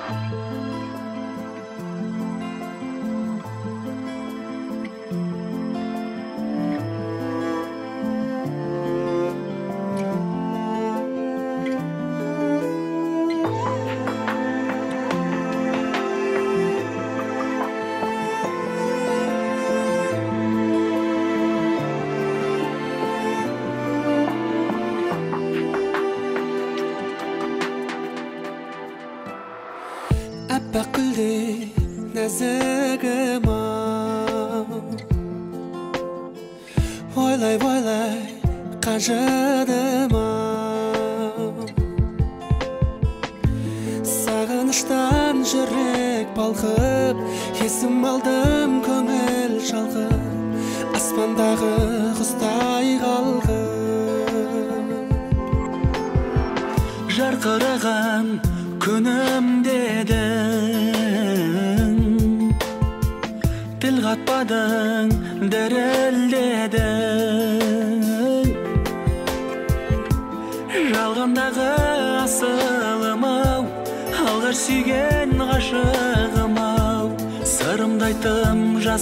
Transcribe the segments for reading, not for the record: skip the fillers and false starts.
Аппақ гүлдей нәзігім ау, ойлай қажыдым ау. Сағыныштан жүрек балқып, есім алдым көңіл шалқып, аспандағы құстай қалғып. Жарқыраған күнім дедің, тіл қатпадың, дірілдедің. Жалғандағы асылым-ау, алғаш сүйген ғашығым-ау, сырымды айттым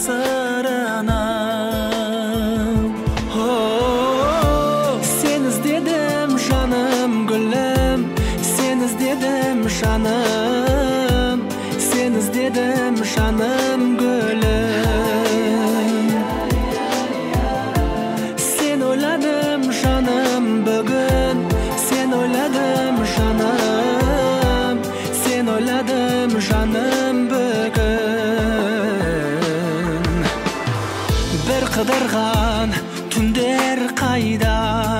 жасырынам. Сен іздедім жаным гүлім, сен іздедім жаным, сен іздедім жаным гүлім. Сен ойладым жаным бүгін, сен ойладым жаным, сен ойладым жаным бүгін. Бір қыдырған түндер қайда,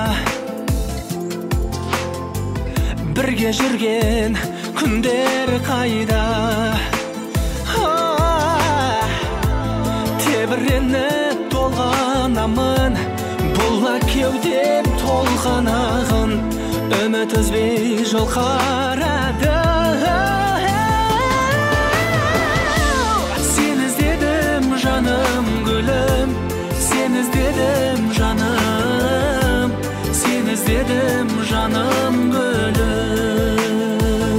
бірге жүрген күндер қайда. Тебіреніп толғанамын, бұлла кеудем толғанағын, үміт үзбей жол қарады. Сен іздедім жаным гүлім, сен іздедім жаным, сен іздедім жаным гүлім.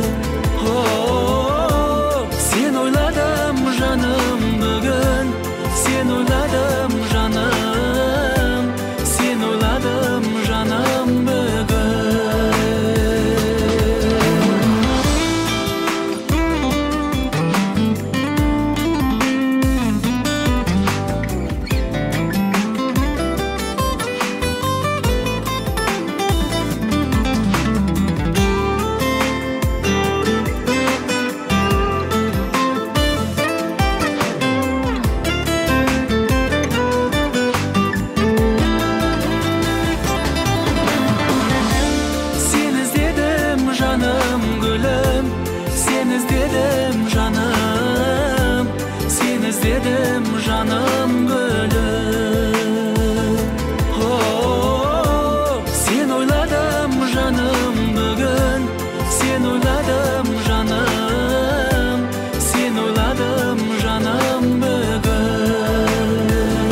Сен ойладым жаным бүгін, сен ойладым жаным, сен ойладым жаным бүгін. Жаным гүлім, сен іздедім жаным, сен іздедім жаным гүлім. Сен ойладым жаным бүгін, сен ойладым жаным, сен ойладым жаным бүгін.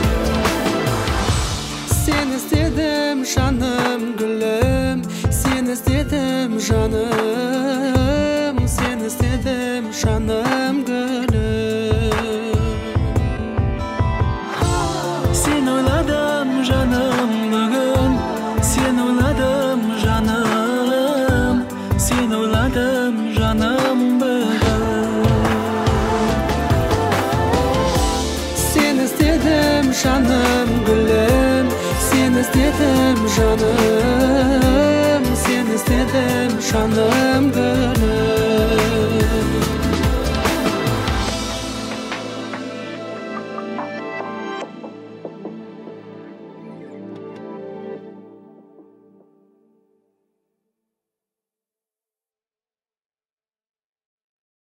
Сен іздедім жаным гүлім, сен іздедім жаным, сен іздедім жаным гүлім. Сен ойладым жаным бүгін, сен ойладым жаным, сен ойладым жаным бүгін. Сен іздедім жаным гүлім, сен іздедім жаным, сен іздедім жаным гүлім.